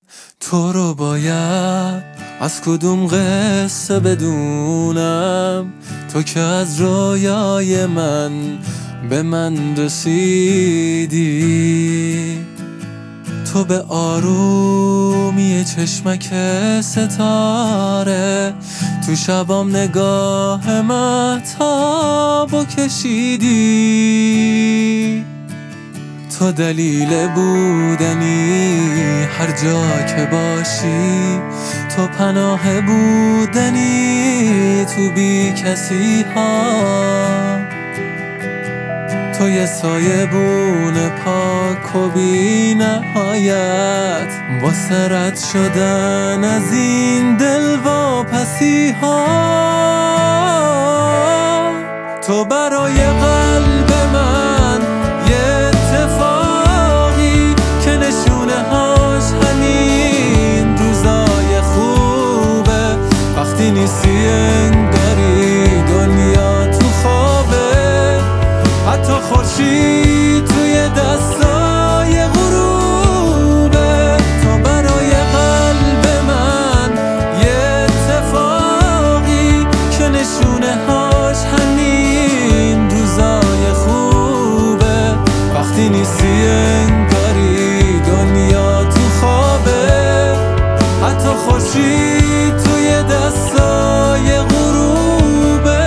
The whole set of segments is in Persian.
تو رو باید از کدوم قصه بدونم، تو که از رویای من به من رسیدی. تو به آرومی چشمک ستاره تو شبام نگاه مهتابو کشیدی. تو دلیل بودنی هر جا که باشی، تو پناه بودنی تو بی کسی ها. تو یه سایبون پاک و بی نهایت واسه رد شدن از این دل واپسی ها. تو برای قلب من یه اتفاقی که نشونه هاش همین روزای خوبه. وقتی نیستی انگاری دنیا تو خوابه، حتی خورشید توی دستای غروبه. تو برای قلب من یه اتفاقی که نشونه هاش همین روزای خوبه. وقتی نیستی انگاری دنیا تو خوابه، حتی خورشید توی دستای غروبه.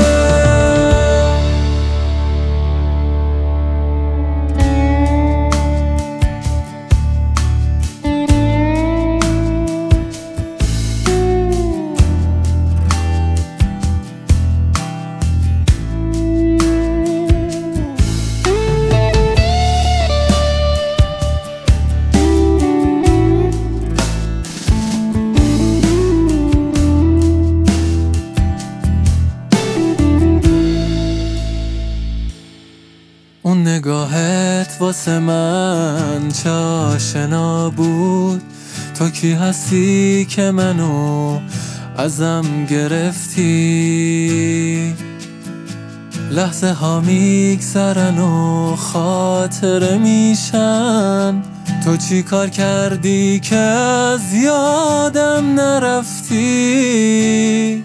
اون نگاهت واسه من چه آشنا بود. تو کی هستی که منو ازم گرفتی؟ لحظه ها میگذرن و خاطره میشن، تو چی کار کردی که از یادم نرفتی؟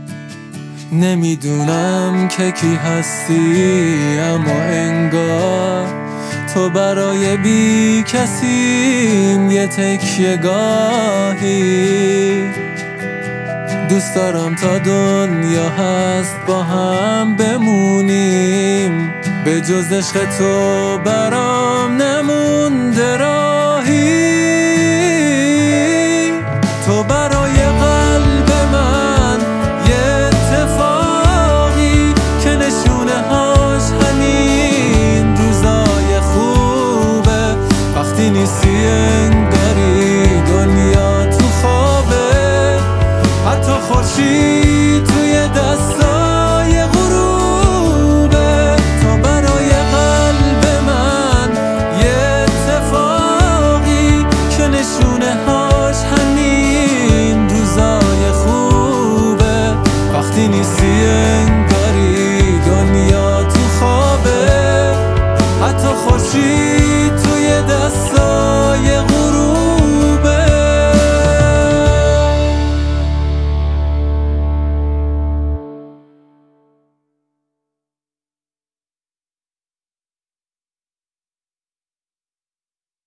نمیدونم که کی هستی، اما انگار تو برای بی کسیم یه تکیه گاهی. دوست دارم تا دنیا هست با هم بمونیم، به جز عشق تو برام نمونده راهی. تو برای قلب من یه اتفاقی که نشونه هاش همین روزای خوبه. وقتی نیستی انگاری دنیا تو خوابه، حتی خورشید